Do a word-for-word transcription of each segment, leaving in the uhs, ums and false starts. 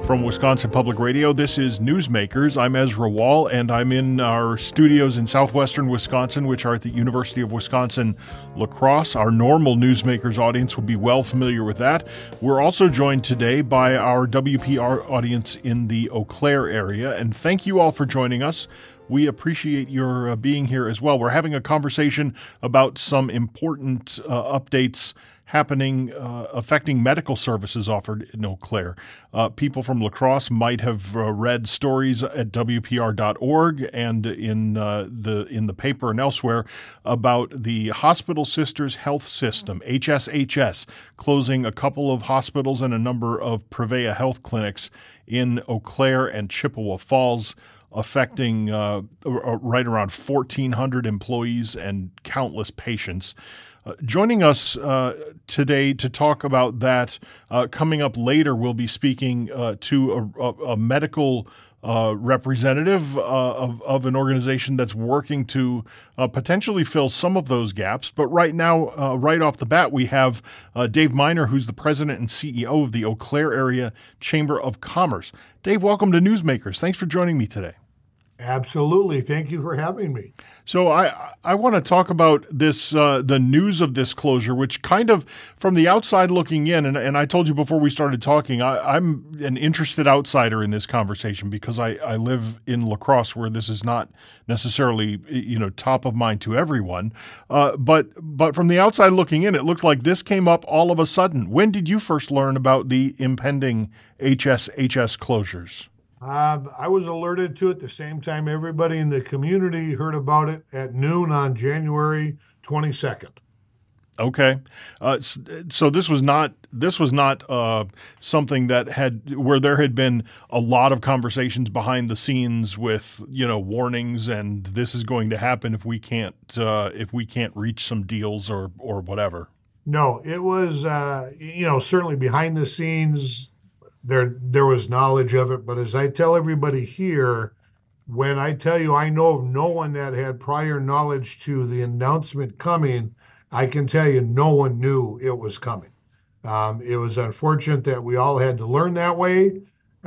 From Wisconsin Public Radio, this is Newsmakers. I'm Ezra Wall, and I'm in our studios in southwestern Wisconsin, which are at the University of Wisconsin-La Crosse. Our normal Newsmakers audience will be well familiar with that. We're also joined today by our W P R audience in the Eau Claire area, and thank you all for joining us. We appreciate your uh, being here as well. We're having a conversation about some important uh, updates happening, uh, affecting medical services offered in Eau Claire. Uh, people from La Crosse might have uh, read stories at W P R dot org and in uh, the in the paper and elsewhere about the Hospital Sisters Health System, H S H S, closing a couple of hospitals and a number of Prevea health clinics in Eau Claire and Chippewa Falls, affecting uh, right around fourteen hundred employees and countless patients. Uh, joining us uh, today to talk about that, uh, coming up later, we'll be speaking uh, to a, a, a medical uh, representative uh, of, of an organization that's working to uh, potentially fill some of those gaps. But right now, uh, right off the bat, we have uh, Dave Miner, who's the president and C E O of the Eau Claire Area Chamber of Commerce. Dave, welcome to Newsmakers. Thanks for joining me today. Absolutely. Thank you for having me. So I I want to talk about this, uh, the news of this closure, which kind of from the outside looking in, and, and I told you before we started talking, I, I'm an interested outsider in this conversation because I, I live in La Crosse where this is not necessarily, you know, top of mind to everyone. Uh, but but from the outside looking in, it looked like this came up all of a sudden. When did you first learn about the impending H S H S closures? Uh, I was alerted to it the same time everybody in the community heard about it at noon on January twenty-second. Okay, uh, so this was not this was not uh, something that had where there had been a lot of conversations behind the scenes with, you know, warnings and this is going to happen if we can't uh, if we can't reach some deals or or whatever. No, it was uh, you know, certainly behind the scenes. There, there was knowledge of it, but as I tell everybody here, when I tell you I know of no one that had prior knowledge to the announcement coming, I can tell you no one knew it was coming. Um, it was unfortunate that we all had to learn that way,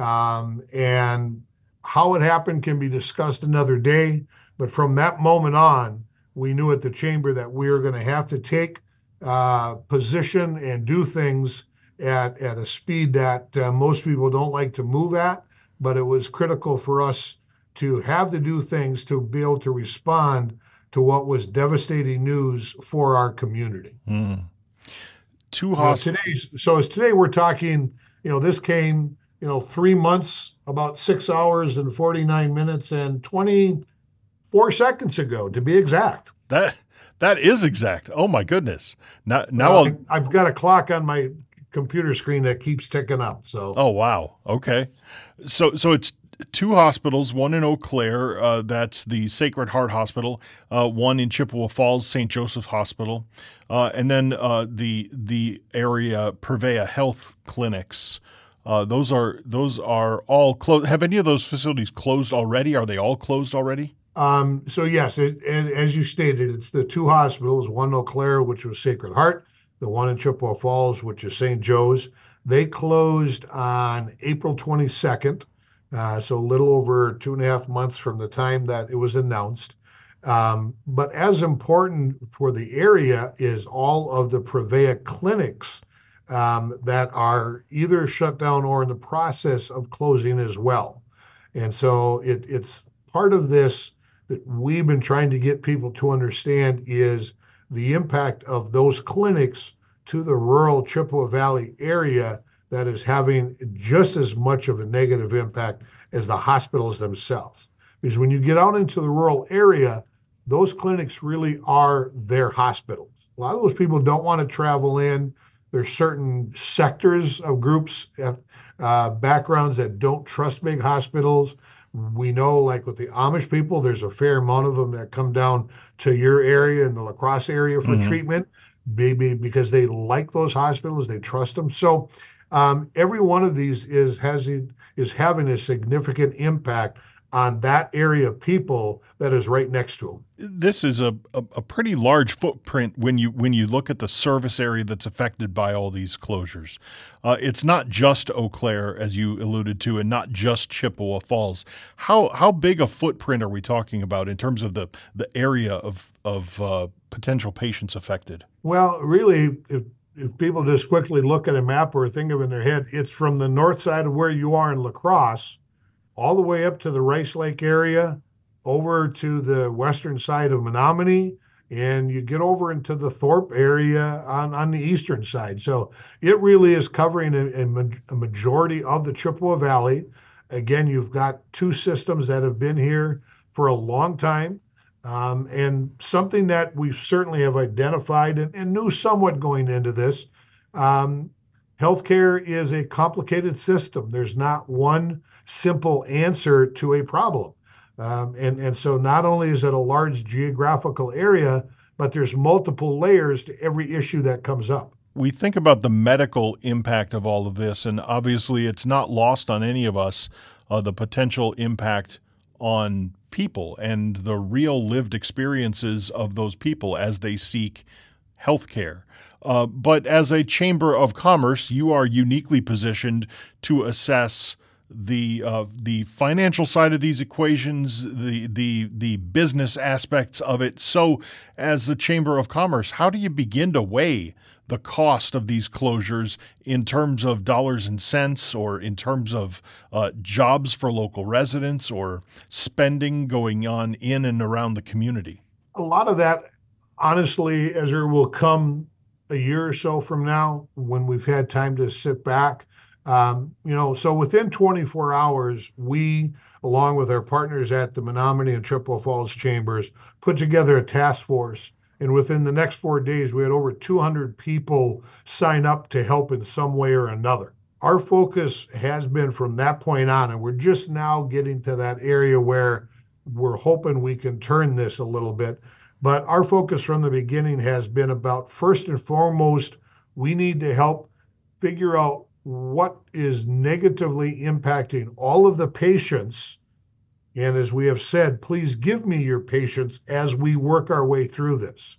um, and how it happened can be discussed another day. But from that moment on, we knew at the chamber that we were going to have to take uh, position and do things at, at a speed that uh, most people don't like to move at, but it was critical for us to have to do things to be able to respond to what was devastating news for our community. Mm. Two hospitals. You know, today, so as today we're talking, you know, this came, you know, three months, about six hours and forty-nine minutes and twenty-four seconds ago, to be exact. That that is exact. Oh my goodness! Now, now well, I'll... I've got a clock on my computer screen that keeps ticking up. So. Oh wow. Okay. So so it's two hospitals, one in Eau Claire, uh, that's the Sacred Heart Hospital, uh, one in Chippewa Falls, Saint Joseph Hospital, uh, and then uh, the the area Prevea Health Clinics. Uh, those are those are all closed. Have any of those facilities closed already? Are they all closed already? Um, so yes, it, and as you stated, it's the two hospitals, one in Eau Claire, which was Sacred Heart, the one in Chippewa Falls, which is Saint Joe's. They closed on April twenty-second, uh, so a little over two and a half months from the time that it was announced. Um, but as important for the area is all of the Prevea clinics um, that are either shut down or in the process of closing as well. And so it, it's part of this that we've been trying to get people to understand is the impact of those clinics to the rural Chippewa Valley area that is having just as much of a negative impact as the hospitals themselves. Because when you get out into the rural area, those clinics really are their hospitals. A lot of those people don't want to travel in. There's certain sectors of groups, uh, backgrounds that don't trust big hospitals. We know, like with the Amish people, there's a fair amount of them that come down to your area in the La Crosse area for mm-hmm. treatment, maybe because they like those hospitals, they trust them. So um, every one of these is has is having a significant impact on that area of people that is right next to them. This is a, a, a pretty large footprint when you when you look at the service area that's affected by all these closures. Uh, it's not just Eau Claire, as you alluded to, and not just Chippewa Falls. How how big a footprint are we talking about in terms of the, the area of of uh, potential patients affected? Well, really, if if people just quickly look at a map or think of it in their head, it's from the north side of where you are in La Crosse, all the way up to the Rice Lake area, over to the western side of Menominee, and you get over into the Thorpe area on, on the eastern side. So it really is covering a, a, a majority of the Chippewa Valley. Again, you've got two systems that have been here for a long time, um, and something that we certainly have identified and, and knew somewhat going into this. Um, healthcare is a complicated system. There's not one simple answer to a problem. Um, and, and so not only is it a large geographical area, but there's multiple layers to every issue that comes up. We think about the medical impact of all of this, and obviously it's not lost on any of us, uh, the potential impact on people and the real lived experiences of those people as they seek health care. Uh, but as a Chamber of Commerce, you are uniquely positioned to assess the uh, the financial side of these equations, the the the business aspects of it. So, as the Chamber of Commerce, how do you begin to weigh the cost of these closures in terms of dollars and cents, or in terms of uh, jobs for local residents, or spending going on in and around the community? A lot of that, honestly, Ezra, will come a year or so from now when we've had time to sit back. Um, you know, so within twenty-four hours, we, along with our partners at the Menominee and Chippewa Falls Chambers, put together a task force. And within the next four days, we had over two hundred people sign up to help in some way or another. Our focus has been from that point on, and we're just now getting to that area where we're hoping we can turn this a little bit. But our focus from the beginning has been about, first and foremost, we need to help figure out what is negatively impacting all of the patients. And as we have said, please give me your patients as we work our way through this.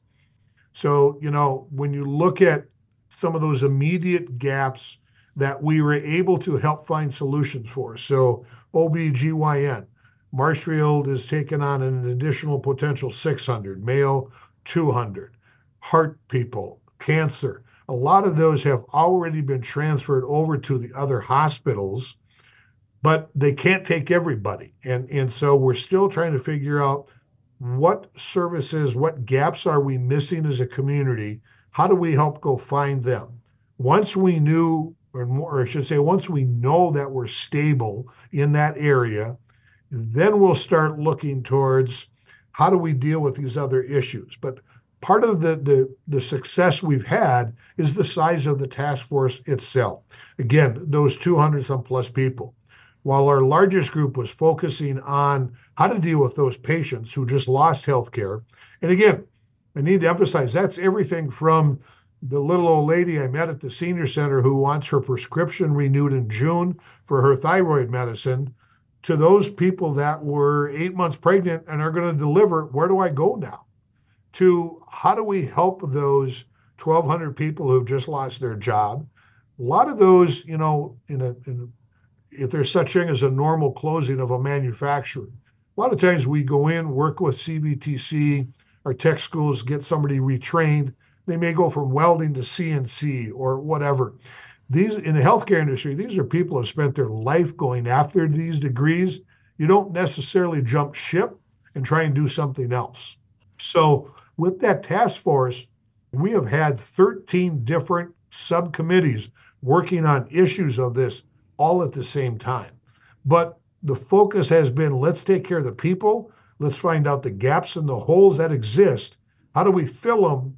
So, you know, when you look at some of those immediate gaps that we were able to help find solutions for. So O B G Y N, Marshfield is taking on an additional potential six hundred, Mayo two hundred, heart people, cancer. A lot of those have already been transferred over to the other hospitals, but they can't take everybody. And, and so we're still trying to figure out what services, what gaps are we missing as a community? How do we help go find them? Once we knew, or, more, or I should say, once we know that we're stable in that area, then we'll start looking towards how do we deal with these other issues. But part of the, the, the success we've had is the size of the task force itself. Again, those two hundred some plus people. While our largest group was focusing on how to deal with those patients who just lost health care. And again, I need to emphasize that's everything from the little old lady I met at the senior center who wants her prescription renewed in June for her thyroid medicine, to those people that were eight months pregnant and are going to deliver. Where do I go now? To how do we help those twelve hundred people who've just lost their job? A lot of those, you know, in a, in a, if there's such thing as a normal closing of a manufacturer, a lot of times we go in, work with C V T C, our tech schools, get somebody retrained. They may go from welding to C N C or whatever. These in the healthcare industry, these are people who have spent their life going after these degrees. You don't necessarily jump ship and try and do something else. So with that task force, we have had thirteen different subcommittees working on issues of this all at the same time. But the focus has been, let's take care of the people. Let's find out the gaps and the holes that exist. How do we fill them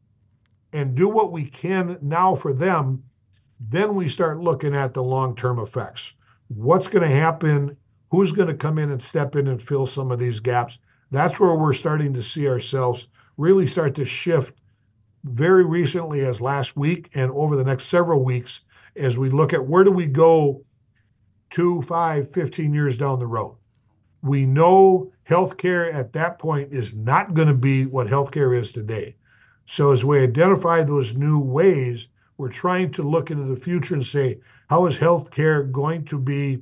and do what we can now for them? Then we start looking at the long-term effects. What's going to happen? Who's going to come in and step in and fill some of these gaps? That's where we're starting to see ourselves really start to shift very recently, as last week and over the next several weeks, as we look at where do we go two, five, fifteen years down the road. We know healthcare at that point is not going to be what healthcare is today. So as we identify those new ways, we're trying to look into the future and say, how is healthcare going to be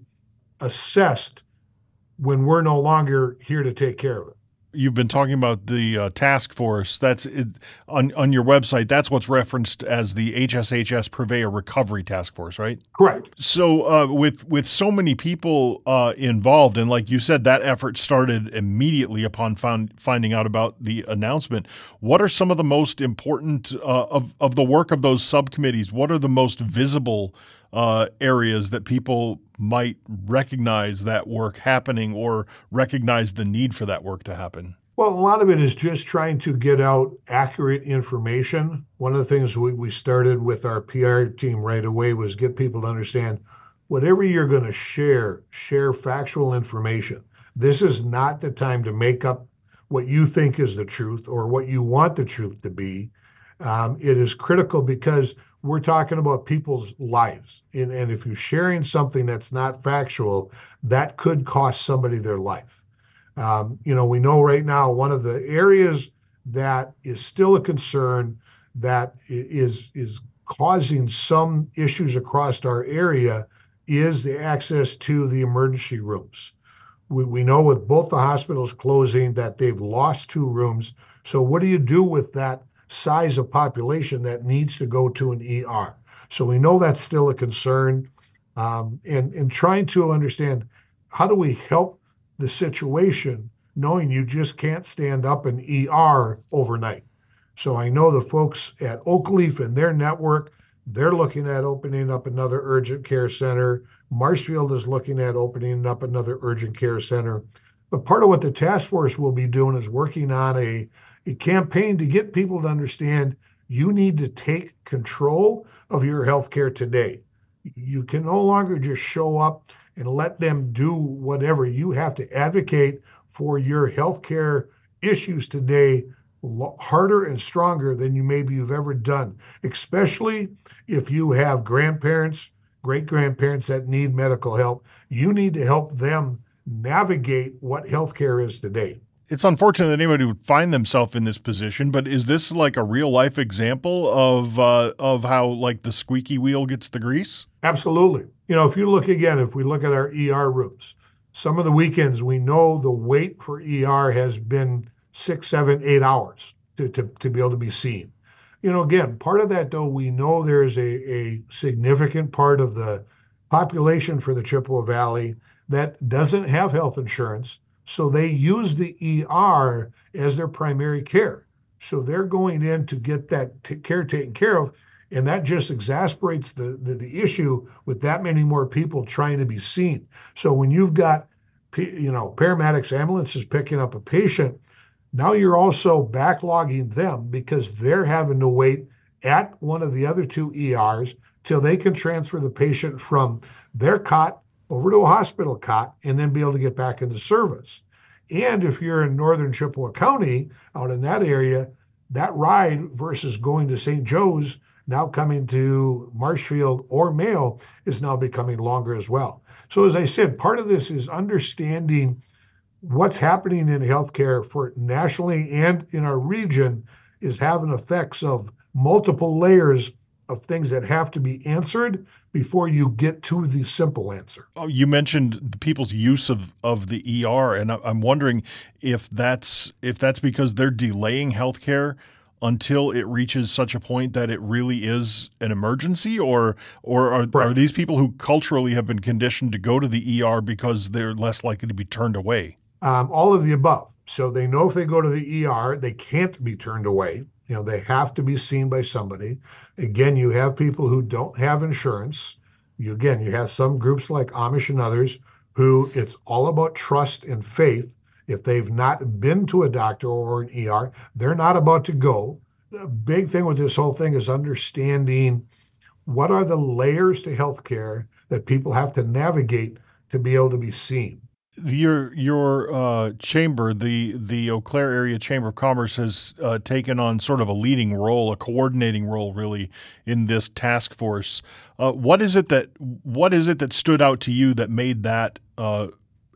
assessed when we're no longer here to take care of it? You've been talking about the uh, task force. That's it, on on your website. That's what's referenced as the H S H S Purveyor Recovery Task Force, right? Correct. So, uh, with with so many people uh, involved, and like you said, that effort started immediately upon found, finding out about the announcement. What are some of the most important uh, of of the work of those subcommittees? What are the most visible uh, areas that people might recognize that work happening or recognize the need for that work to happen? Well, a lot of it is just trying to get out accurate information. One of the things we, we started with our P R team right away was get people to understand whatever you're going to share, share factual information. This is not the time to make up what you think is the truth or what you want the truth to be. Um, it is critical because we're talking about people's lives. And, and if you're sharing something that's not factual, that could cost somebody their life. Um, you know, we know right now one of the areas that is still a concern that is is causing some issues across our area is the access to the emergency rooms. We, we know with both the hospitals closing that they've lost two rooms. So what do you do with that size of population that needs to go to an E R? So we know that's still a concern. Um, and, and trying to understand how do we help the situation, knowing you just can't stand up an E R overnight. So I know the folks at Oakleaf and their network, they're looking at opening up another urgent care center. Marshfield is looking at opening up another urgent care center. But part of what the task force will be doing is working on a, a campaign to get people to understand you need to take control of your healthcare today. You can no longer just show up and let them do whatever. You have to advocate for your healthcare issues today harder and stronger than you maybe you've ever done, especially if you have grandparents, great-grandparents that need medical help. You need to help them navigate what healthcare is today. It's unfortunate that anybody would find themselves in this position, but is this like a real life example of uh, of how like the squeaky wheel gets the grease? Absolutely. You know, if you look again, if we look at our E R rooms, some of the weekends we know the wait for E R has been six, seven, eight hours to, to, to be able to be seen. You know, again, part of that though, we know there's a, a significant part of the population for the Chippewa Valley that doesn't have health insurance. So they use the E R as their primary care. So they're going in to get that t- care taken care of. And that just exasperates the, the, the issue with that many more people trying to be seen. So when you've got, you know, paramedics, ambulances picking up a patient, now you're also backlogging them because they're having to wait at one of the other two E Rs till they can transfer the patient from their cot over to a hospital cot and then be able to get back into service. And if you're in northern Chippewa County, out in that area, that ride versus going to Saint Joe's, now coming to Marshfield or Mayo, is now becoming longer as well. So as I said, part of this is understanding what's happening in healthcare for nationally and in our region is having effects of multiple layers of things that have to be answered before you get to the simple answer. Oh, you mentioned the people's use of, of the E R, and I'm wondering if that's if that's because they're delaying healthcare until it reaches such a point that it really is an emergency, or or are, Right. are these people who culturally have been conditioned to go to the E R because they're less likely to be turned away? Um, all of the above. So they know if they go to the E R, they can't be turned away. You know, they have to be seen by somebody. Again, you have people who don't have insurance. You again, you have some groups like Amish and others who it's all about trust and faith. If they've not been to a doctor or an E R, they're not about to go. The big thing with this whole thing is understanding what are the layers to healthcare that people have to navigate to be able to be seen. Your your uh, chamber, the the Eau Claire Area Chamber of Commerce, has uh, taken on sort of a leading role, a coordinating role, really, in this task force. Uh, what is it that what is it that stood out to you that made that uh,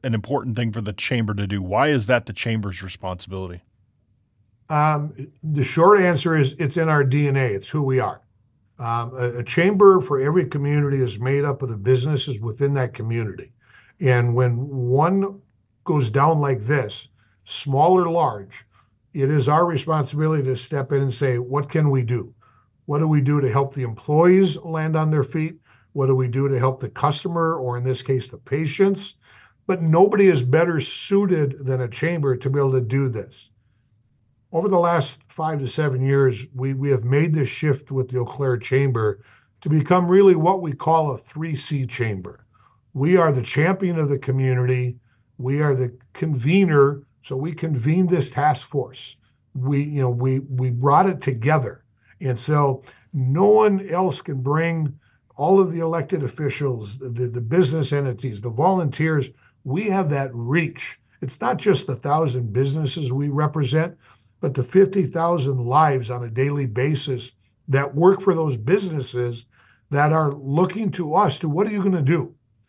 an important thing for the chamber to do? Why is that the chamber's responsibility? Um, the short answer is it's in our D N A. It's who we are. Um, a, a chamber for every community is made up of the businesses within that community. And when one goes down like this, small or large, it is our responsibility to step in and say, what can we do? What do we do to help the employees land on their feet? What do we do to help the customer, or in this case, the patients? But nobody is better suited than a chamber to be able to do this. Over the last five to seven years, we, we have made this shift with the Eau Claire Chamber to become really what we call a three C chamber. We are the champion of the community. We are the convener. So we convened this task force. We, you know, we, we brought it together. And so no one else can bring all of the elected officials, the, the business entities, the volunteers. We have that reach. It's not just the thousand businesses we represent, but the fifty thousand lives on a daily basis that work for those businesses that are looking to us to, what are you going to do?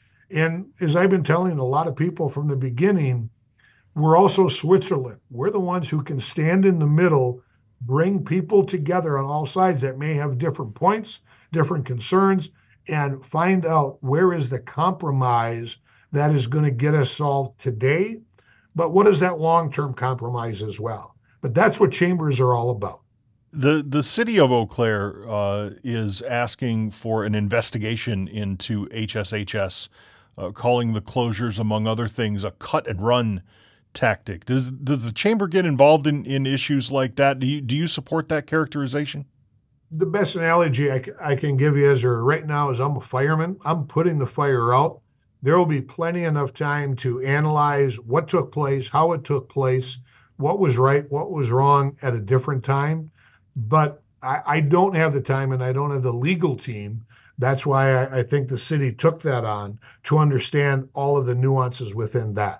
And as I've been telling a lot of people from the beginning, we're also Switzerland. We're the ones who can stand in the middle, bring people together on all sides that may have different points, different concerns, and find out where is the compromise that is going to get us solved today, but what is that long-term compromise as well? But that's what chambers are all about. The the city of Eau Claire uh, is asking for an investigation into H S H S, uh, calling the closures, among other things, a cut and run tactic. Does does the chamber get involved in, in issues like that? Do you do you support that characterization? The best analogy I, I can give you is, or right now, is I'm a fireman. I'm putting the fire out. There will be plenty enough time to analyze what took place, how it took place, what was right, what was wrong at a different time. But I, I don't have the time, and I don't have the legal team. That's why I, I think the city took that on, to understand all of the nuances within that.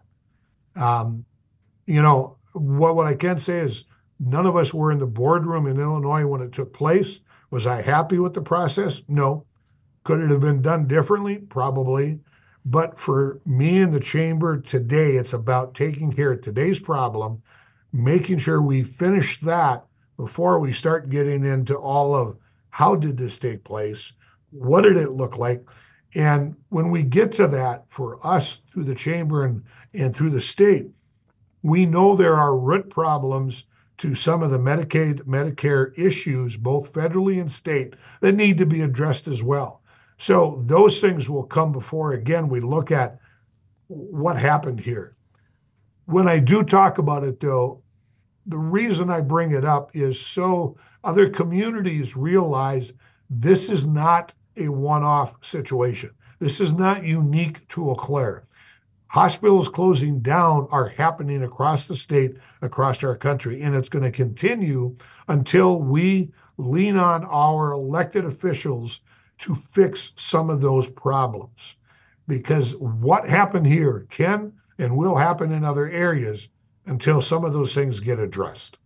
Um, you know, what, what I can say is none of us were in the boardroom in Illinois when it took place. Was I happy with the process? No. Could it have been done differently? Probably. But for me and the chamber today, it's about taking care of today's problem, making sure we finish that before we start getting into all of how did this take place? What did it look like? And when we get to that, for us through the chamber and, and through the state, we know there are root problems to some of the Medicaid, Medicare issues, both federally and state, that need to be addressed as well. So those things will come before, again, we look at what happened here. When I do talk about it, though, the reason I bring it up is so other communities realize this is not a one-off situation. This is not unique to Eau Claire. Hospitals closing down are happening across the state, across our country, and it's going to continue until we lean on our elected officials to fix some of those problems. Because what happened here can and will happen in other areas until some of those things get addressed.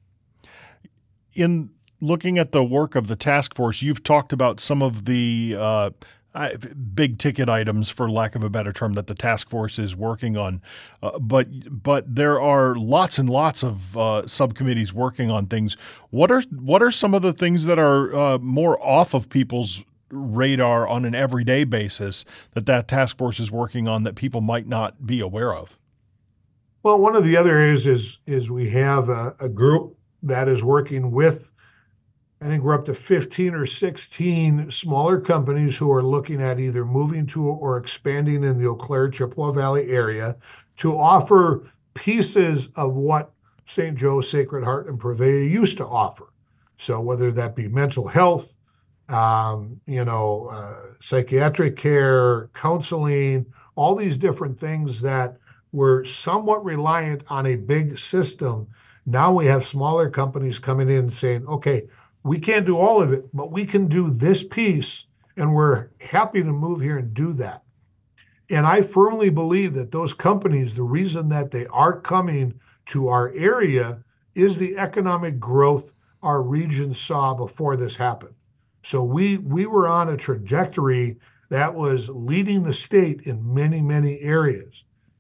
In looking at the work of the task force, you've talked about some of the uh, big ticket items, for lack of a better term, that the task force is working on. Uh, but but there are lots and lots of uh, subcommittees working on things. What are what are some of the things that are uh, more off of people's radar on an everyday basis that that task force is working on that people might not be aware of? Well, one of the other areas is is we have a, a group that is working with, I think we're up to fifteen or sixteen smaller companies who are looking at either moving to or expanding in the Eau Claire, Chippewa Valley area to offer pieces of what Saint Joe, Sacred Heart, and Prevea used to offer. So whether that be mental health, um, you know, uh, psychiatric care, counseling, all these different things that were somewhat reliant on a big system. Now we have smaller companies coming in and saying, okay, we can't do all of it, but we can do this piece, and we're happy to move here and do that. And I firmly believe that those companies, the reason that they are coming to our area is the economic growth our region saw before this happened. So we we were on a trajectory that was leading the state in many, many areas.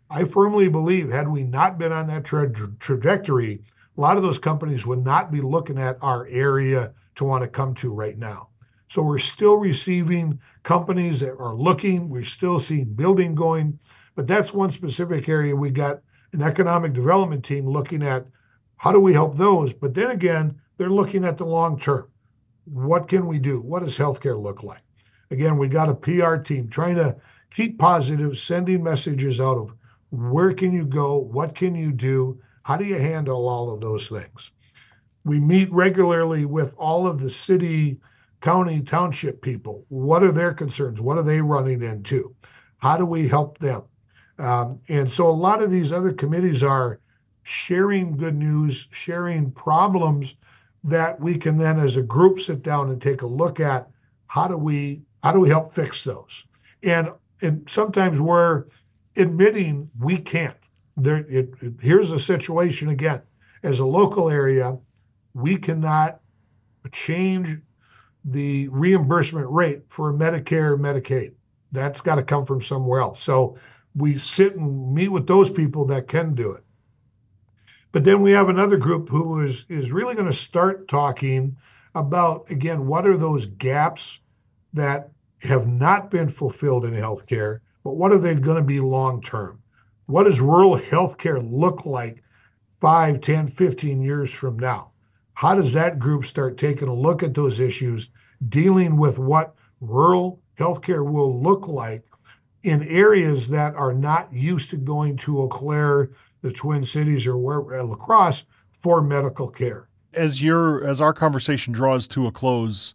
I firmly believe had we not been on that tra- trajectory, a lot of those companies would not be looking at our area to want to come to right now. So we're still receiving companies that are looking. We're still seeing building going, but that's one specific area. We got an economic development team looking at how do we help those. But then again, they're looking at the long term. What can we do? What does healthcare look like? Again, we got a P R team trying to keep positive, sending messages out of where can you go? What can you do? How do you handle all of those things? We meet regularly with all of the city, county, township people. What are their concerns? What are they running into? How do we help them? Um, and so a lot of these other committees are sharing good news, sharing problems that we can then as a group sit down and take a look at how do we how do we help fix those? And, and sometimes we're admitting we can't. There, it, it, here's the situation again. As a local area, we cannot change the reimbursement rate for Medicare and Medicaid. That's got to come from somewhere else. So we sit and meet with those people that can do it. But then we have another group who is, is really going to start talking about, again, what are those gaps that have not been fulfilled in healthcare, but what are they going to be long-term? What does rural healthcare look like five, ten, fifteen years from now? How does that group start taking a look at those issues, dealing with what rural healthcare will look like in areas that are not used to going to Eau Claire, the Twin Cities, or where, La Crosse for medical care? As your as our conversation draws to a close,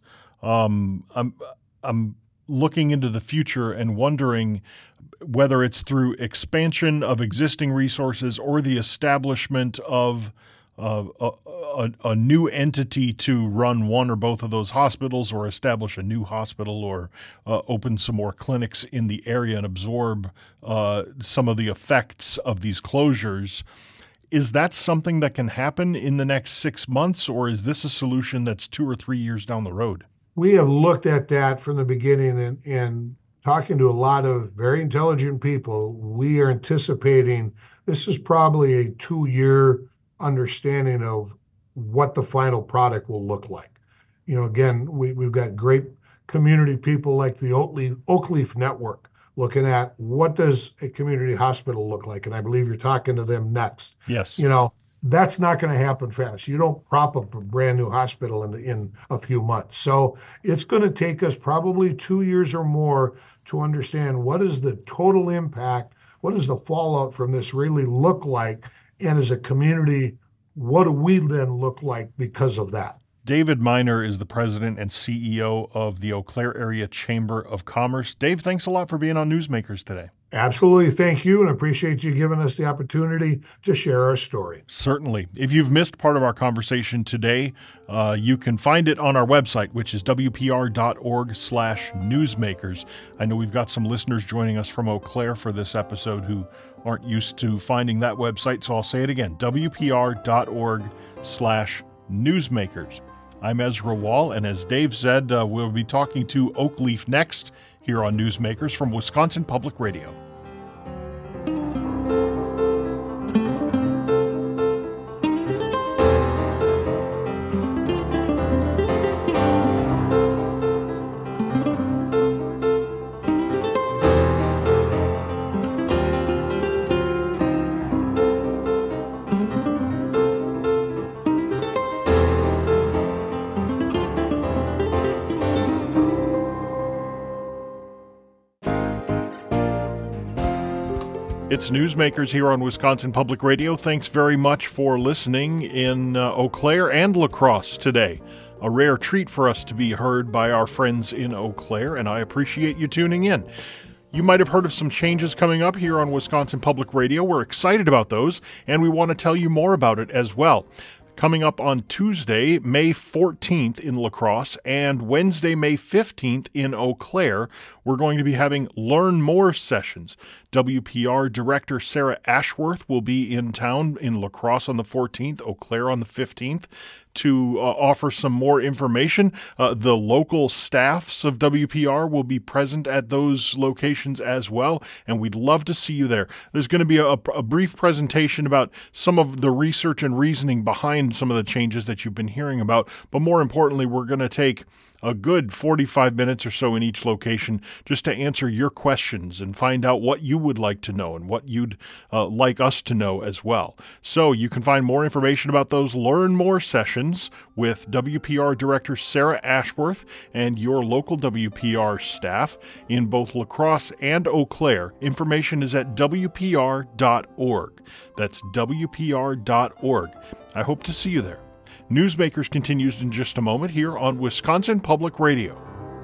um, I'm I'm looking into the future and wondering whether it's through expansion of existing resources or the establishment of uh, a, a, a new entity to run one or both of those hospitals, or establish a new hospital, or uh, open some more clinics in the area and absorb uh, some of the effects of these closures. Is that something that can happen in the next six months, or is this a solution that's two or three years down the road? We have looked at that from the beginning, and, and talking to a lot of very intelligent people, we are anticipating this is probably a two-year understanding of what the final product will look like. You know, again, we, we've got great community people like the Oakleaf, Oakleaf Network looking at what does a community hospital look like, and I believe you're talking to them next. Yes. You know, that's not going to happen fast. You don't prop up a brand new hospital in, in a few months. So it's going to take us probably two years or more to understand what is the total impact, what does the fallout from this really look like, and as a community, what do we then look like because of that? David Miner is the president and C E O of the Eau Claire Area Chamber of Commerce. Dave, thanks a lot for being on Newsmakers today. Absolutely. Thank you, and appreciate you giving us the opportunity to share our story. Certainly. If you've missed part of our conversation today, uh, you can find it on our website, which is w p r dot org slash newsmakers. I know we've got some listeners joining us from Eau Claire for this episode who aren't used to finding that website, so I'll say it again, w p r dot org slash newsmakers. I'm Ezra Wall, and as Dave said, uh, we'll be talking to Oakleaf next here on Newsmakers from Wisconsin Public Radio. It's Newsmakers here on Wisconsin Public Radio. Thanks very much for listening in uh, Eau Claire and La Crosse today. A rare treat for us to be heard by our friends in Eau Claire, and I appreciate you tuning in. You might have heard of some changes coming up here on Wisconsin Public Radio. We're excited about those, and we want to tell you more about it as well. Coming up on Tuesday, May fourteenth in La Crosse, and Wednesday, May fifteenth in Eau Claire, we're going to be having Learn More sessions. W P R Director Sarah Ashworth will be in town in La Crosse on the fourteenth, Eau Claire on the fifteenth, to uh, offer some more information. Uh, the local staffs of W P R will be present at those locations as well, and we'd love to see you there. There's going to be a, a brief presentation about some of the research and reasoning behind some of the changes that you've been hearing about, but more importantly, we're going to take a good forty-five minutes or so in each location just to answer your questions and find out what you would like to know and what you'd uh, like us to know as well. So you can find more information about those Learn More sessions with W P R Director Sarah Ashworth and your local W P R staff in both La Crosse and Eau Claire. Information is at W P R dot org. That's W P R dot org. I hope to see you there. Newsmakers continues in just a moment here on Wisconsin Public Radio.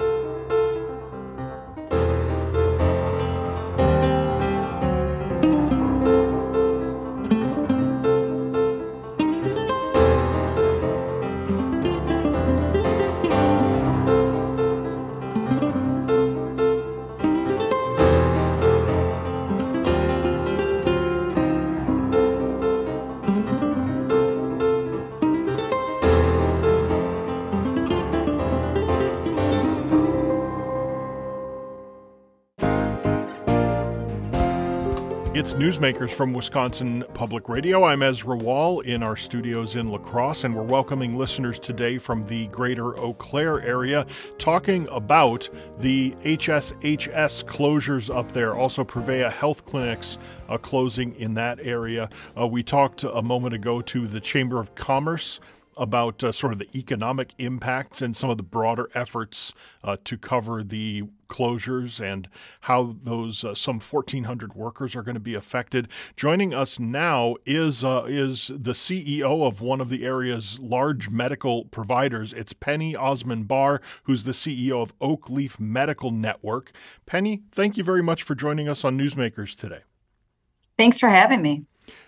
It's Newsmakers from Wisconsin Public Radio. I'm Ezra Wall in our studios in La Crosse, and we're welcoming listeners today from the greater Eau Claire area, talking about the H S H S closures up there, also Prevea Health Clinics uh, closing in that area. Uh, we talked a moment ago to the Chamber of Commerce about uh, sort of the economic impacts and some of the broader efforts uh, to cover the closures and how those uh, some fourteen hundred workers are going to be affected. Joining us now is uh, is the C E O of one of the area's large medical providers. It's Penny Osmond Barr, who's the C E O of Oak Leaf Medical Network. Penny, thank you very much for joining us on Newsmakers today. Thanks for having me.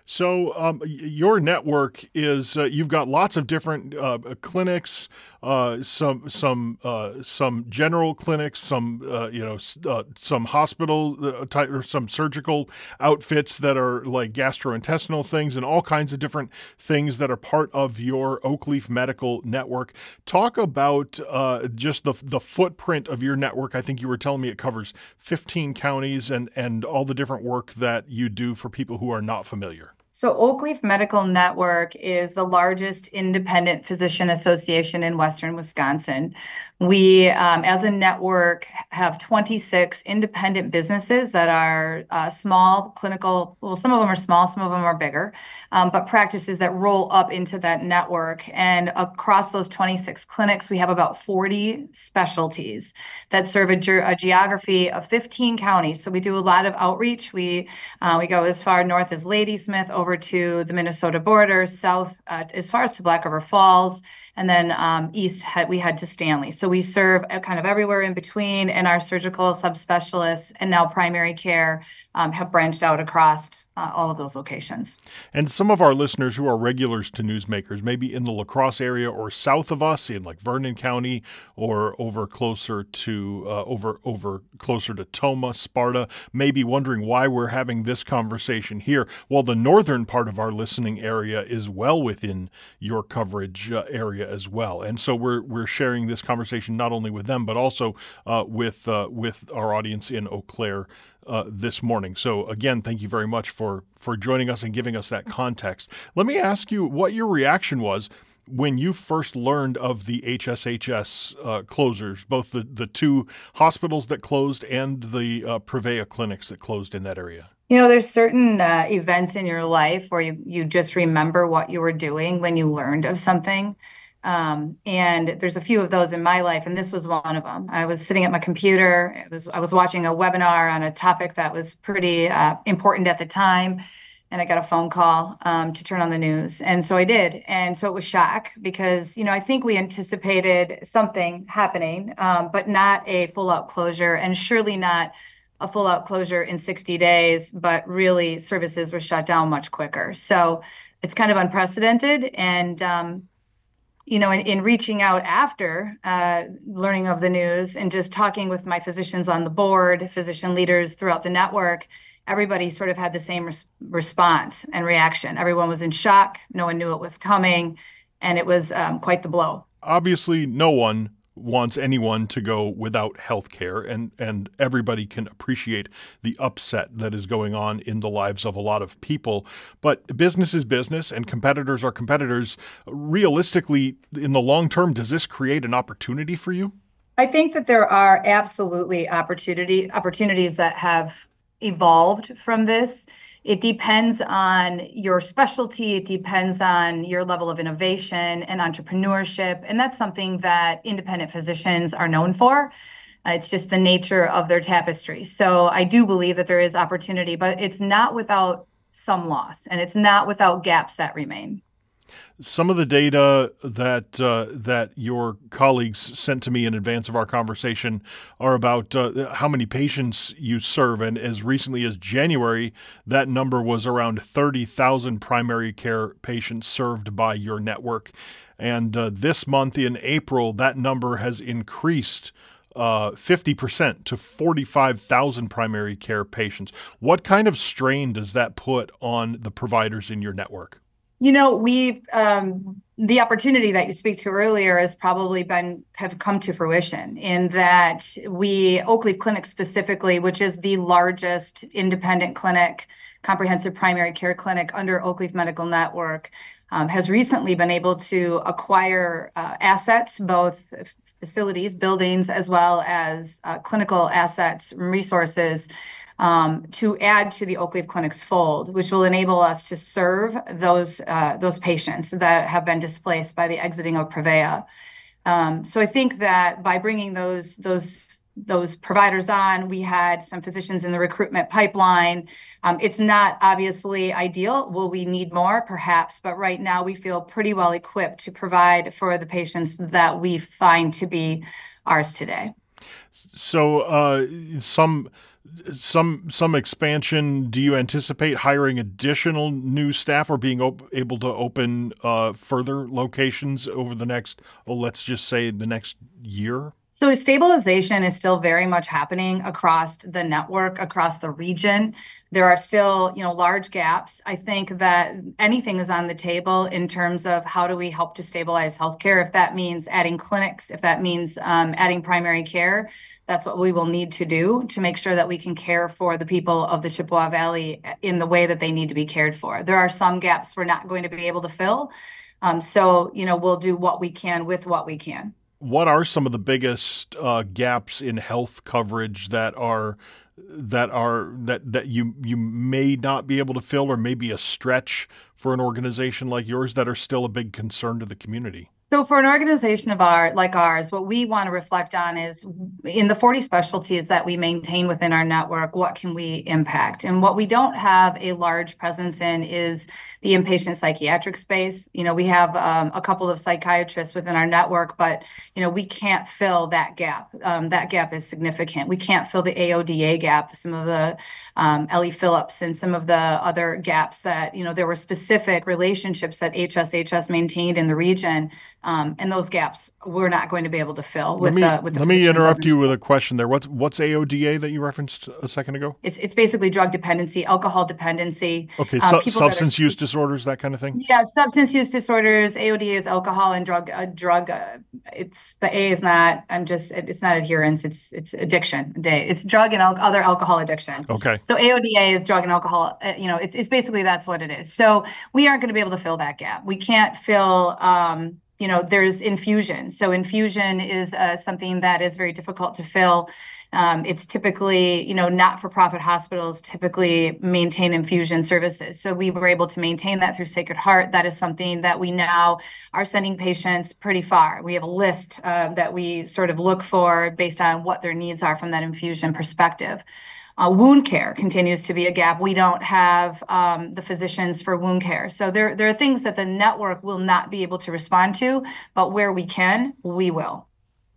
So um, your network is uh, you've got lots of different uh, clinics, uh, some some uh, some general clinics, some uh, you know uh, some hospital uh, type or some surgical outfits that are like gastrointestinal things, and all kinds of different things that are part of your Oak Leaf Medical Network. Talk about uh, just the the footprint of your network. I think you were telling me it covers fifteen counties and and all the different work that you do for people who are not familiar. So Oak Leaf Medical Network is the largest independent physician association in Western Wisconsin. We, um, as a network, have twenty-six independent businesses that are uh, small clinical, well, some of them are small, some of them are bigger, um, but practices that roll up into that network. And across those twenty-six clinics, we have about forty specialties that serve a, ge- a geography of fifteen counties. So we do a lot of outreach. We uh, we go as far north as Ladysmith, over to the Minnesota border, south uh, as far as to Black River Falls, and then um, east head, we head to Stanley. So we serve kind of everywhere in between, and our surgical subspecialists and now primary care um, have branched out across uh, all of those locations. And some of our listeners who are regulars to Newsmakers, maybe in the La Crosse area or south of us, in like Vernon County, or over closer to uh, over over closer to Tomah, Sparta, may be wondering why we're having this conversation here. Well, the northern part of our listening area is well within your coverage uh, area as well, and so we're we're sharing this conversation not only with them but also uh, with uh, with our audience in Eau Claire uh, this morning. So again, thank you very much for for joining us and giving us that context. Let me ask you what your reaction was when you first learned of the H S H S uh, closures, both the, the two hospitals that closed and the uh, Prevea clinics that closed in that area. You know, there's certain uh, events in your life where you, you just remember what you were doing when you learned of something. Um, and there's a few of those in my life, and this was one of them. I was sitting at my computer. It was I was watching a webinar on a topic that was pretty uh, important at the time, and I got a phone call um, to turn on the news, and so I did. And so it was shock because, you know, I think we anticipated something happening, um, but not a full-out closure, and surely not a full-out closure in sixty days, but really services were shut down much quicker. So it's kind of unprecedented, and um, you know, in, in reaching out after uh, learning of the news and just talking with my physicians on the board, physician leaders throughout the network, everybody sort of had the same res- response and reaction. Everyone was in shock. No one knew it was coming, and it was um, quite the blow. Obviously, no one wants anyone to go without health care, and, and everybody can appreciate the upset that is going on in the lives of a lot of people. But business is business, and competitors are competitors. Realistically, in the long term, does this create an opportunity for you? I think that there are absolutely opportunity opportunities that have evolved from this. It depends on your specialty. It depends on your level of innovation and entrepreneurship. And that's something that independent physicians are known for. Uh, it's just the nature of their tapestry. So I do believe that there is opportunity, but it's not without some loss, and it's not without gaps that remain. Some of the data that uh, that your colleagues sent to me in advance of our conversation are about uh, how many patients you serve. And as recently as January, that number was around thirty thousand primary care patients served by your network. And uh, this month in April, that number has increased uh, fifty percent to forty-five thousand primary care patients. What kind of strain does that put on the providers in your network? You know, we've um, the opportunity that you speak to earlier has probably been have come to fruition in that we Oakleaf Clinic specifically, which is the largest independent clinic, comprehensive primary care clinic under Oakleaf Medical Network, um, has recently been able to acquire uh, assets, both facilities, buildings, as well as uh, clinical assets and resources, Um, to add to the Oakleaf Clinic's fold, which will enable us to serve those uh, those patients that have been displaced by the exiting of Prevea. Um, so I think that by bringing those those those providers on, we had some physicians in the recruitment pipeline. Um, it's not obviously ideal. Will we need more? Perhaps, but right now we feel pretty well equipped to provide for the patients that we find to be ours today. So uh, some. Some some expansion. Do you anticipate hiring additional new staff or being op- able to open uh, further locations over the next, well, let's just say the next year? So stabilization is still very much happening across the network, across the region. There are still, you know, large gaps. I think that anything is on the table in terms of how do we help to stabilize healthcare. If that means adding clinics, if that means um, adding primary care, that's what we will need to do to make sure that we can care for the people of the Chippewa Valley in the way that they need to be cared for. There are some gaps we're not going to be able to fill. Um, so, you know, we'll do what we can with what we can. What are some of the biggest uh, gaps in health coverage that are that are that that you you may not be able to fill, or maybe a stretch for an organization like yours that are still a big concern to the community? So for an organization of our like ours, what we want to reflect on is in the forty specialties that we maintain within our network, what can we impact? And what we don't have a large presence in is the inpatient psychiatric space. You know, we have um, a couple of psychiatrists within our network, but, you know, we can't fill that gap. Um, that gap is significant. We can't fill the A O D A gap, some of the um, Ellie Phillips and some of the other gaps that, you know, there were specific relationships that H S H S maintained in the region. Um, and those gaps we're not going to be able to fill with let me, the with the Let me interrupt you with a question there. What's what's A O D A that you referenced a second ago? It's it's basically drug dependency, alcohol dependency. Okay, uh, su- substance are, use disorders, that kind of thing? Yeah, substance use disorders. A O D A is alcohol and drug. Uh, drug. Uh, it's the A is not. I'm just. It's not adherence. It's it's addiction. It's drug and al- other alcohol addiction. Okay. So A O D A is drug and alcohol. Uh, you know, it's it's basically that's what it is. So we aren't going to be able to fill that gap. We can't fill. Um, You know, there's infusion. So infusion is uh, something that is very difficult to fill. Um, it's typically, you know, not-for-profit hospitals typically maintain infusion services. So we were able to maintain that through Sacred Heart. That is something that we now are sending patients pretty far. We have a list uh, that we sort of look for based on what their needs are from that infusion perspective. Uh, wound care continues to be a gap. We don't have um, the physicians for wound care. So there, there are things that the network will not be able to respond to, but where we can, we will.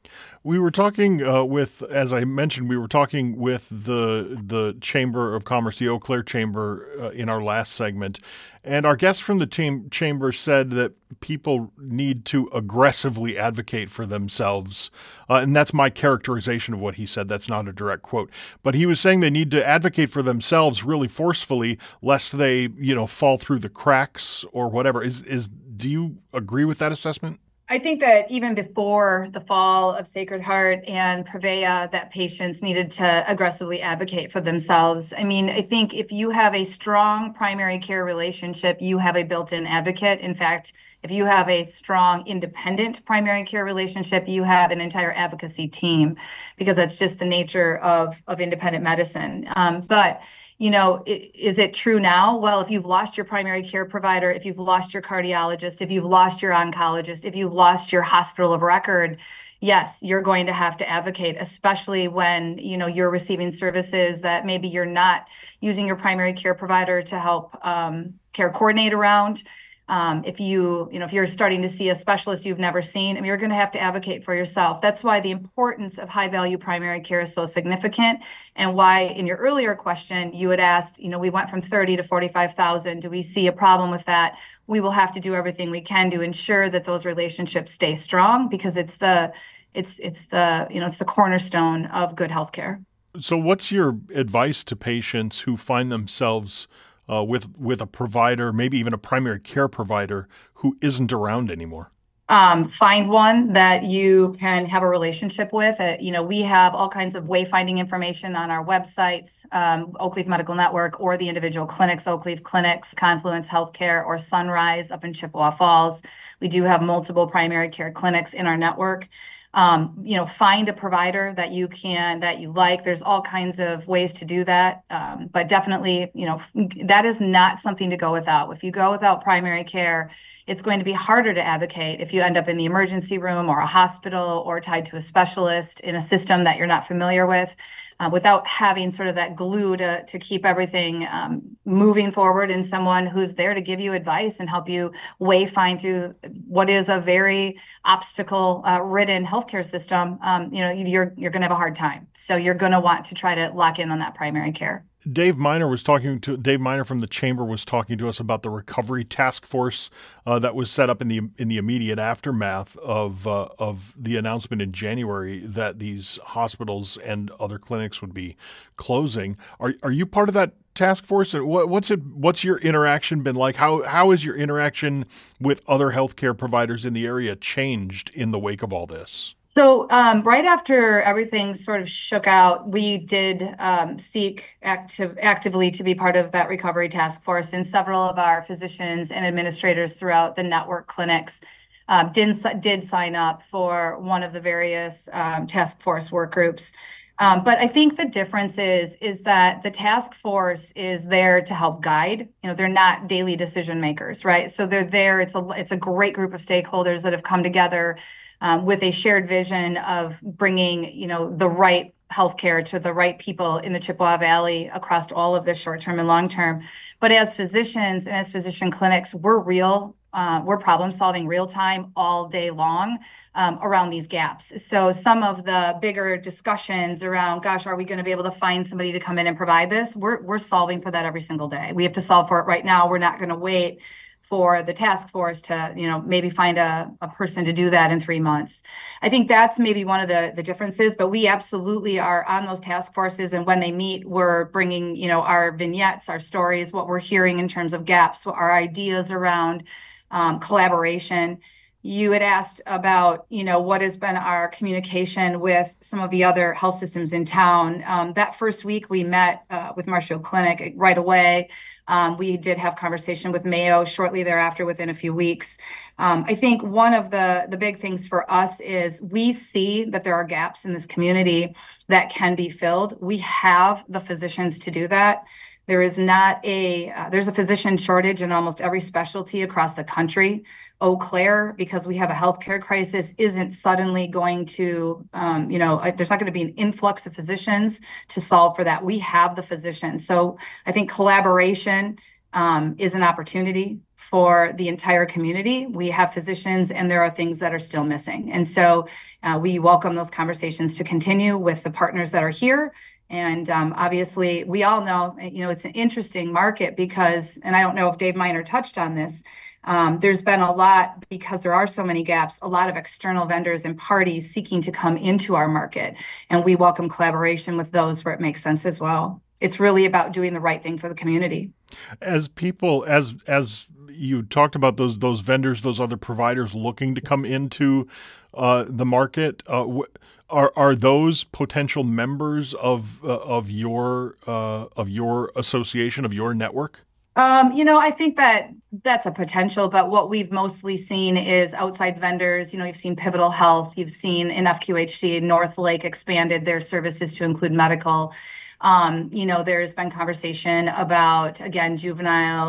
We were talking uh, with, as I mentioned, we were talking with the the Chamber of Commerce, the Eau Claire Chamber, uh, in our last segment, and our guest from the team, chamber said that people need to aggressively advocate for themselves, uh, and that's my characterization of what he said. That's not a direct quote, but he was saying they need to advocate for themselves really forcefully, lest they, you know, fall through the cracks or whatever. Is is do you agree with that assessment? I think that even before the fall of Sacred Heart and Prevea, that patients needed to aggressively advocate for themselves. I mean, I think if you have a strong primary care relationship, you have a built-in advocate. In fact, if you have a strong independent primary care relationship, you have an entire advocacy team, because that's just the nature of, of independent medicine. Um, but You know, is it true now? Well, if you've lost your primary care provider, if you've lost your cardiologist, if you've lost your oncologist, if you've lost your hospital of record, yes, you're going to have to advocate, especially when, you know, you're receiving services that maybe you're not using your primary care provider to help um, care coordinate around. Um, if you, you know, if you're starting to see a specialist you've never seen, I mean, you're going to have to advocate for yourself. That's why the importance of high value primary care is so significant, and why in your earlier question, you had asked, you know, we went from thirty to forty-five thousand. Do we see a problem with that? We will have to do everything we can to ensure that those relationships stay strong, because it's the, it's, it's the, you know, it's the cornerstone of good healthcare. So what's your advice to patients who find themselves Uh, with with a provider, maybe even a primary care provider, who isn't around anymore? Um, find one that you can have a relationship with. Uh, you know, we have all kinds of wayfinding information on our websites, um, Oakleaf Medical Network, or the individual clinics, Oakleaf Clinics, Confluence Healthcare, or Sunrise up in Chippewa Falls. We do have multiple primary care clinics in our network. Um, you know, find a provider that you can, that you like. There's all kinds of ways to do that. Um, but definitely, you know, that is not something to go without. If you go without primary care, it's going to be harder to advocate if you end up in the emergency room or a hospital or tied to a specialist in a system that you're not familiar with, uh, without having sort of that glue to, to keep everything um, moving forward, and someone who's there to give you advice and help you wayfind through what is a very obstacle uh, ridden healthcare system. Um, you know, you're, you're going to have a hard time. So you're going to want to try to lock in on that primary care. Dave Miner was talking to Dave Miner from the chamber was talking to us about the recovery task force uh, that was set up in the in the immediate aftermath of uh, of the announcement in January that these hospitals and other clinics would be closing. Are are you part of that task force? What, what's it? What's your interaction been like? How how has your interaction with other healthcare providers in the area changed in the wake of all this? So um, right after everything sort of shook out, we did um, seek active, actively to be part of that recovery task force, and several of our physicians and administrators throughout the network clinics um, did, did sign up for one of the various um, task force work groups. Um, but I think the difference is, is that the task force is there to help guide. You know, they're not daily decision makers, right? So they're there. It's a, it's a great group of stakeholders that have come together Um, with a shared vision of bringing, you know, the right healthcare to the right people in the Chippewa Valley across all of this short-term and long-term. But as physicians and as physician clinics, we're real, uh, we're problem solving real time all day long um, around these gaps. So some of the bigger discussions around, gosh, are we going to be able to find somebody to come in and provide this? We're, we're solving for that every single day. We have to solve for it right now. We're not going to wait for the task force to, you know, maybe find a, a person to do that in three months. I think that's maybe one of the, the differences, but we absolutely are on those task forces. And when they meet, we're bringing, you know, our vignettes, our stories, what we're hearing in terms of gaps, what our ideas around um, collaboration. You had asked about, you know, what has been our communication with some of the other health systems in town. Um, that first week we met uh, with Marshfield Clinic right away. Um, we did have conversation with Mayo shortly thereafter, within a few weeks. Um, I think one of the, the big things for us is we see that there are gaps in this community that can be filled. We have the physicians to do that. There is not a, uh, there's a physician shortage in almost every specialty across the country. Eau Claire, because we have a healthcare crisis, isn't suddenly going to, um, you know, there's not going to be an influx of physicians to solve for that. We have the physicians. So I think collaboration um, is an opportunity for the entire community. We have physicians, and there are things that are still missing. And so uh, we welcome those conversations to continue with the partners that are here. And um, obviously, we all know, you know, it's an interesting market because, and I don't know if Dave Miner touched on this, um, there's been a lot, because there are so many gaps, a lot of external vendors and parties seeking to come into our market. And we welcome collaboration with those where it makes sense as well. It's really about doing the right thing for the community. As people, as as you talked about those those vendors, those other providers looking to come into uh, the market, uh, are are those potential members of uh, of your uh, of your association, of your network? Um, you know, I think that that's a potential, but what we've mostly seen is outside vendors. You know, you've seen Pivotal Health, you've seen in F Q H C, Northlake expanded their services to include medical. Um, you know, there's been conversation about, again, juvenile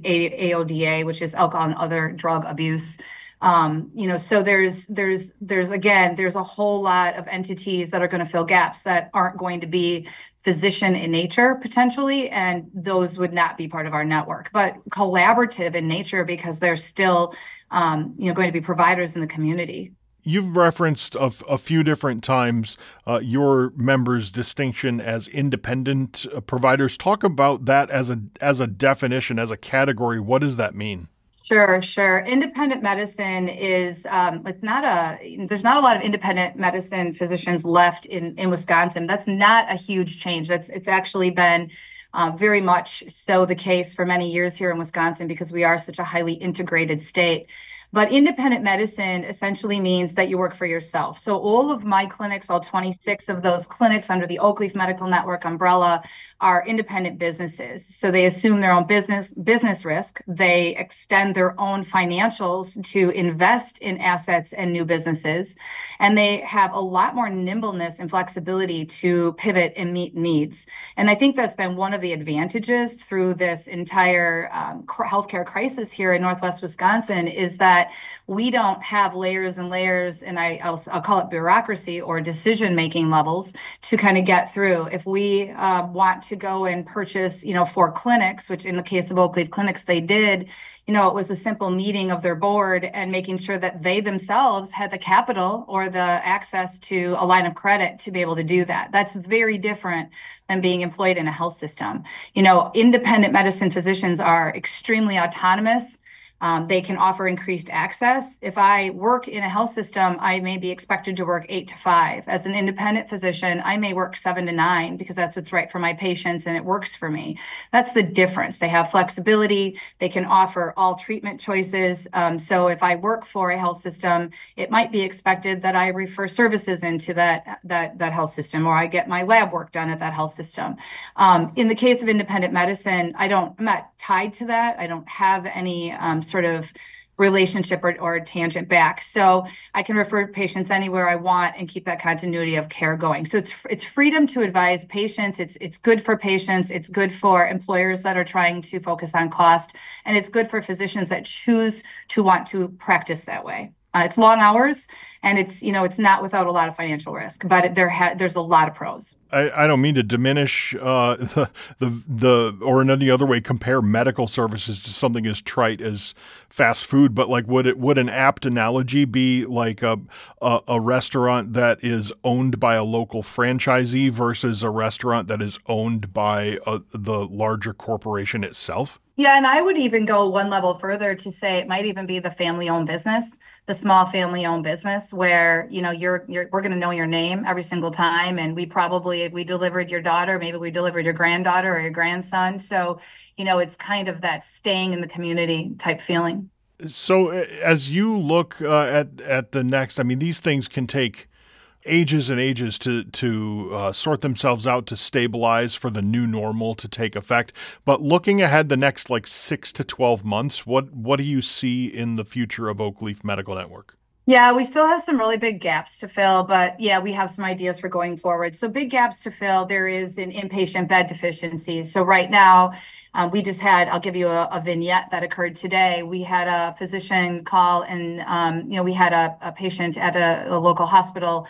A O D A, which is alcohol and other drug abuse. Um, you know, so there's, there's, there's, again, there's a whole lot of entities that are going to fill gaps that aren't going to be physician in nature potentially, and those would not be part of our network, but collaborative in nature because they're still, um, you know, going to be providers in the community. You've referenced a, a few different times uh, your members' distinction as independent uh, providers. Talk about that as a as a definition, as a category. What does that mean? Sure, sure. Independent medicine is um, it's not a. There's not a lot of independent medicine physicians left in in Wisconsin. That's not a huge change. That's it's actually been uh, very much so the case for many years here in Wisconsin because we are such a highly integrated state. But independent medicine essentially means that you work for yourself. So all of my clinics, all twenty-six of those clinics under the Oakleaf Medical Network umbrella, are independent businesses. So they assume their own business business risk. They extend their own financials to invest in assets and new businesses. And they have a lot more nimbleness and flexibility to pivot and meet needs. And I think that's been one of the advantages through this entire um, healthcare crisis here in Northwest Wisconsin is that we don't have layers and layers, and I, I'll, I'll call it bureaucracy or decision-making levels to kind of get through. If we uh, want to go and purchase, you know, four clinics, which in the case of Oakleaf Clinics, they did, you know, it was a simple meeting of their board and making sure that they themselves had the capital or the access to a line of credit to be able to do that. That's very different than being employed in a health system. You know, independent medicine physicians are extremely autonomous. Um, they can offer increased access. If I work in a health system, I may be expected to work eight to five. As an independent physician, I may work seven to nine because that's what's right for my patients and it works for me. That's the difference. They have flexibility. They can offer all treatment choices. Um, so if I work for a health system, it might be expected that I refer services into that that that health system, or I get my lab work done at that health system. Um, in the case of independent medicine, I don't. I'm not tied to that. I don't have any um, sort of relationship or, or tangent back. So I can refer patients anywhere I want and keep that continuity of care going. So it's it's freedom to advise patients. It's it's good for patients. It's good for employers that are trying to focus on cost. And it's good for physicians that choose to want to practice that way. Uh, it's long hours, and it's, you know, it's not without a lot of financial risk, but it, there ha- there's a lot of pros. I, I don't mean to diminish uh, the, the the or in any other way compare medical services to something as trite as fast food, but like would it would an apt analogy be like a a, a restaurant that is owned by a local franchisee versus a restaurant that is owned by a, the larger corporation itself? Yeah, and I would even go one level further to say it might even be the family-owned business, the small family-owned business, where, you know, you're you're we're going to know your name every single time, and we probably if we delivered your daughter, maybe we delivered your granddaughter or your grandson. So, you know, it's kind of that staying in the community type feeling. So, as you look uh, at at the next, I mean, these things can take ages and ages to to uh, sort themselves out, to stabilize, for the new normal to take effect. But looking ahead the next like six to twelve months, what what do you see in the future of Oakleaf Medical Network? Yeah, we still have some really big gaps to fill, but yeah, we have some ideas for going forward. So big gaps to fill, there is an inpatient bed deficiency. So right now, um, we just had, I'll give you a, a vignette that occurred today. We had a physician call and, um, you know, we had a, a patient at a, a local hospital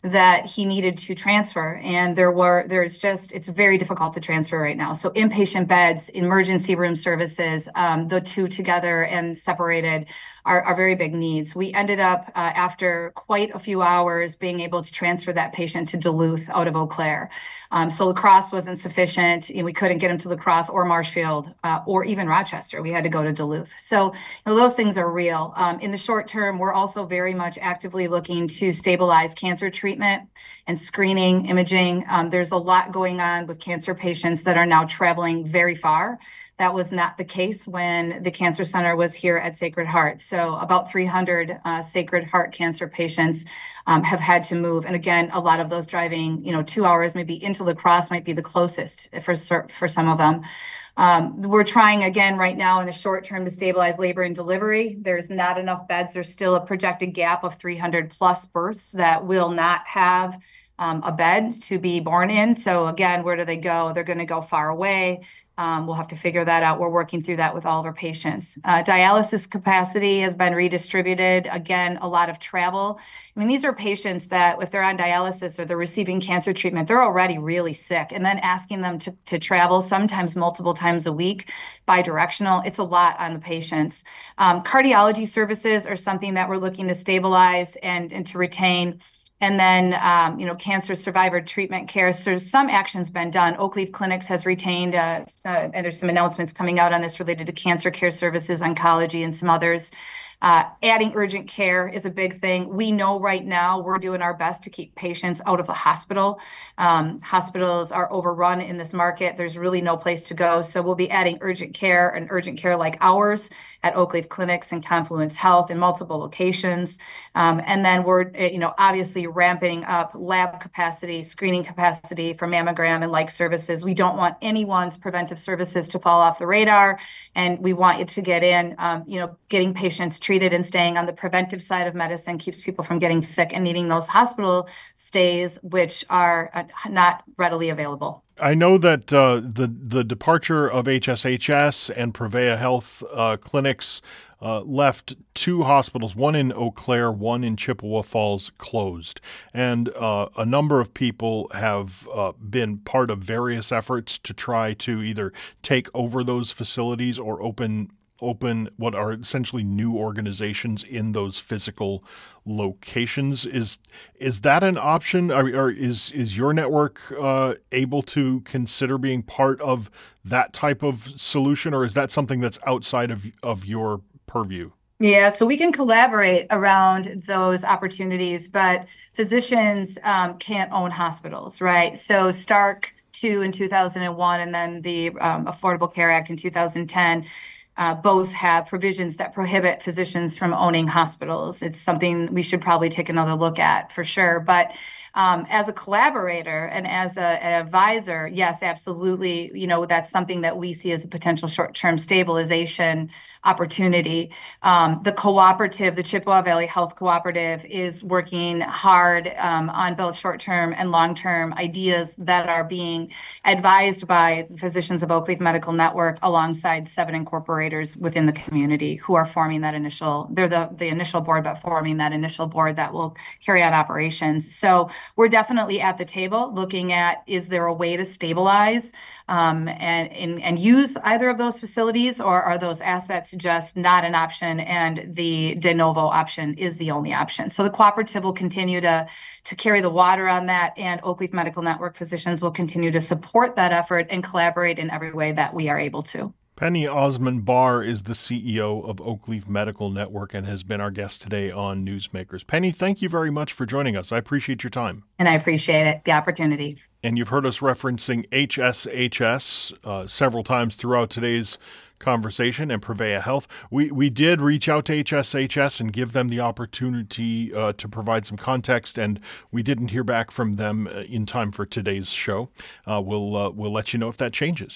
that he needed to transfer. And there were, there's just, it's very difficult to transfer right now. So inpatient beds, emergency room services, um, the two together and separated are, are very big needs. We ended up, uh, after quite a few hours, being able to transfer that patient to Duluth out of Eau Claire. Um, so La Crosse wasn't sufficient. And we couldn't get him to La Crosse or Marshfield uh, or even Rochester. We had to go to Duluth. So you know, those things are real. Um, in the short term, we're also very much actively looking to stabilize cancer treatment and screening, imaging. Um, there's a lot going on with cancer patients that are now traveling very far. That was not the case when the Cancer Center was here at Sacred Heart. So about three hundred uh, Sacred Heart cancer patients um, have had to move. And again, a lot of those driving, you know, two hours maybe into La Crosse might be the closest for, for some of them. Um, we're trying again right now in the short term to stabilize labor and delivery. There's not enough beds. There's still a projected gap of three hundred plus births that will not have um, a bed to be born in. So again, where do they go? They're going to go far away. Um, we'll have to figure that out. We're working through that with all of our patients. Uh, dialysis capacity has been redistributed. Again, a lot of travel. I mean, these are patients that if they're on dialysis or they're receiving cancer treatment, they're already really sick. And then asking them to, to travel sometimes multiple times a week, bi-directional, it's a lot on the patients. Um, cardiology services are something that we're looking to stabilize and, and to retain. And then, um, you know, cancer survivor treatment care. So some action's been done. Oakleaf Clinics has retained, uh, uh, and there's some announcements coming out on this related to cancer care services, oncology, and some others. Uh, adding urgent care is a big thing. We know right now we're doing our best to keep patients out of the hospital. Um, hospitals are overrun in this market. There's really no place to go. So we'll be adding urgent care and urgent care like ours at Oakleaf Clinics and Confluence Health in multiple locations. Um, and then we're, you know, obviously ramping up lab capacity, screening capacity for mammogram and like services. We don't want anyone's preventive services to fall off the radar. And we want you to get in, um, you know, getting patients treated and staying on the preventive side of medicine keeps people from getting sick and needing those hospital stays, which are uh, not readily available. I know that uh, the the departure of H S H S and Prevea Health uh, clinics uh, left two hospitals, one in Eau Claire, one in Chippewa Falls, closed. And uh, a number of people have uh, been part of various efforts to try to either take over those facilities or open open what are essentially new organizations in those physical locations. Is is that an option? Or, or is is your network uh, able to consider being part of that type of solution, or is that something that's outside of of your purview? Yeah, so we can collaborate around those opportunities, but physicians um, can't own hospitals, right? So Stark two in two thousand one and then the um, Affordable Care Act in two thousand ten Uh, both have provisions that prohibit physicians from owning hospitals. It's something we should probably take another look at for sure. But um, as a collaborator and as a, an advisor, yes, absolutely. You know, that's something that we see as a potential short-term stabilization opportunity. Um, the cooperative, the Chippewa Valley Health Cooperative, is working hard um, on both short-term and long-term ideas that are being advised by the physicians of Oakleaf Medical Network alongside seven incorporators within the community who are forming that initial, they're the, the initial board, but forming that initial board that will carry on operations. So we're definitely at the table looking at, is there a way to stabilize um, and, and, and use either of those facilities, or are those assets just not an option and the de novo option is the only option? So the cooperative will continue to, to carry the water on that, and Oakleaf Medical Network physicians will continue to support that effort and collaborate in every way that we are able to. Penny Osmond-Barr is the C E O of Oakleaf Medical Network and has been our guest today on Newsmakers. Penny, thank you very much for joining us. I appreciate your time. And I appreciate it, the opportunity. And you've heard us referencing H S H S uh, several times throughout today's conversation and Prevea Health. We we did reach out to H S H S and give them the opportunity uh, to provide some context, and we didn't hear back from them in time for today's show. Uh, we'll uh, we'll let you know if that changes.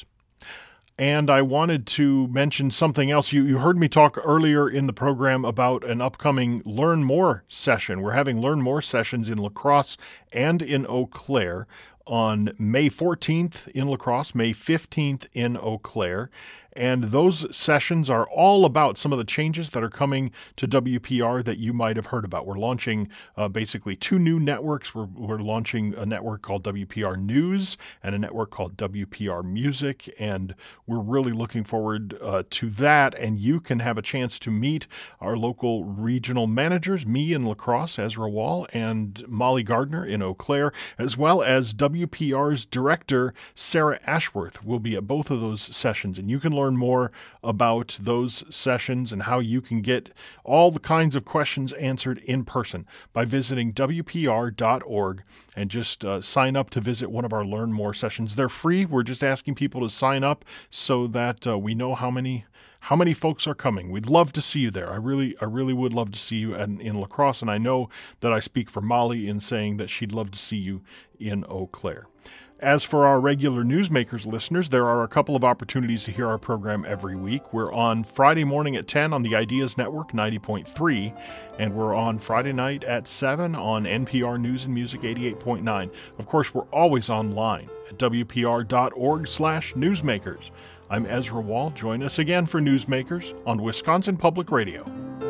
And I wanted to mention something else. You you heard me talk earlier in the program about an upcoming Learn More session. We're having Learn More sessions in La Crosse and in Eau Claire on May fourteenth in La Crosse, May fifteenth in Eau Claire. And those sessions are all about some of the changes that are coming to W P R that you might have heard about. We're launching uh, basically two new networks. We're, we're launching a network called W P R News and a network called W P R Music, and we're really looking forward uh, to that. And you can have a chance to meet our local regional managers, me in La Crosse, Ezra Wall, and Molly Gardner in Eau Claire, as well as W P R's director, Sarah Ashworth, will be at both of those sessions. And you can learn more about those sessions and how you can get all the kinds of questions answered in person by visiting W P R dot org and just uh, sign up to visit one of our Learn More sessions. They're free. We're just asking people to sign up so that uh, we know how many how many folks are coming. We'd love to see you there. I really, I really would love to see you in, in La Crosse, and I know that I speak for Molly in saying that she'd love to see you in Eau Claire. As for our regular Newsmakers listeners, there are a couple of opportunities to hear our program every week. We're on Friday morning at ten on the Ideas Network ninety point three, and we're on Friday night at seven on N P R News and Music eighty-eight point nine. Of course, we're always online at W P R dot org slash newsmakers. I'm Ezra Wall. Join us again for Newsmakers on Wisconsin Public Radio.